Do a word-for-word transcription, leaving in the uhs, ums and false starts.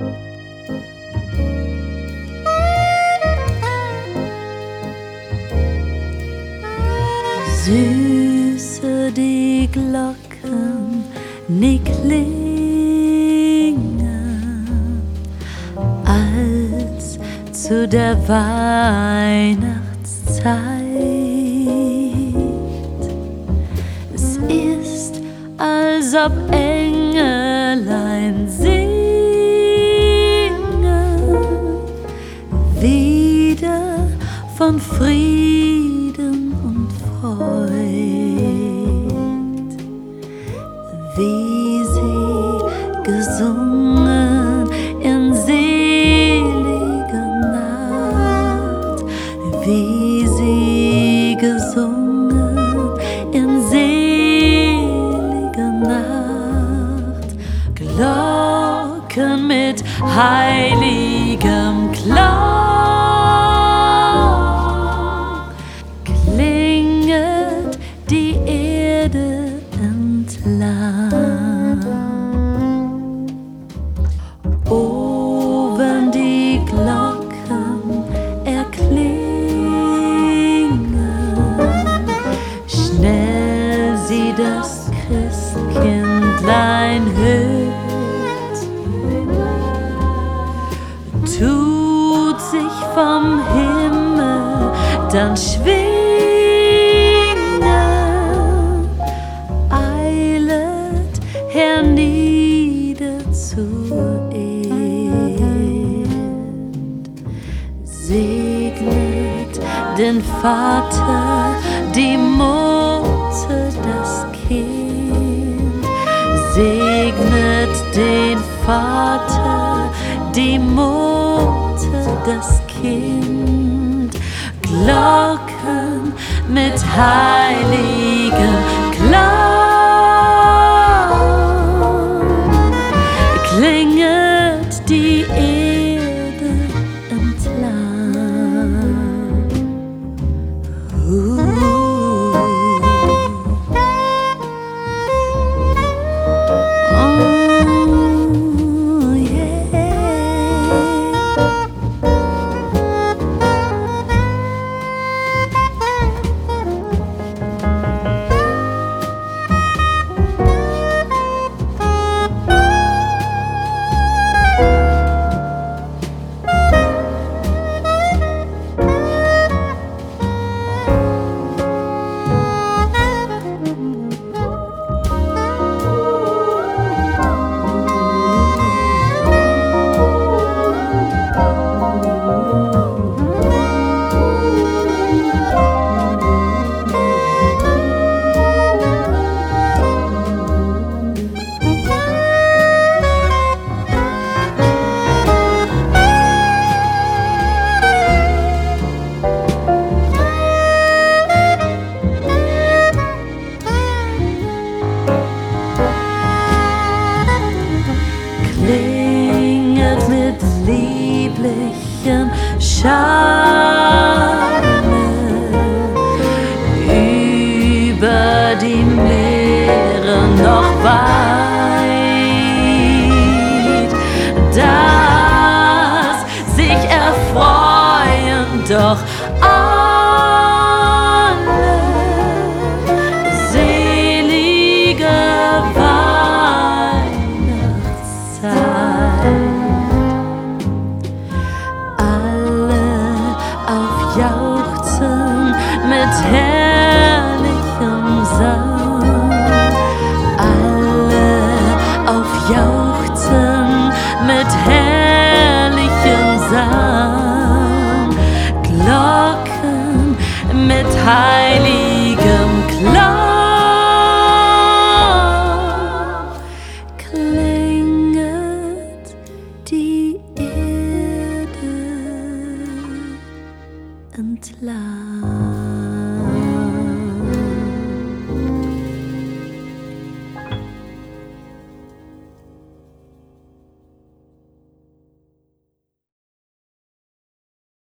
Süße die Glocken, die klingen, als zu der Weihnachtszeit. Es ist, als ob Engelein singen, wieder von Frieden und Freud, wie sie gesungen in seliger Nacht, wie sie gesungen in seliger Nacht. Glocken mit heiligem Klang klinget die Erde entlang. Oh, wenn die Glocken erklingen, schnell sie das Christkindlein hört, tut sich vom Himmel dann schwingen, eilet hernieder zur Erd, segnet den Vater, die Mutter, das Kind, segnet den Vater, die Mutter, das Kind. Glocken mit heiligem Klang klinget die Erde entlang. Uh. Oh, yeah. Klinget mit lieblichem Charme über die Meere noch weit, dass sich erfreuen doch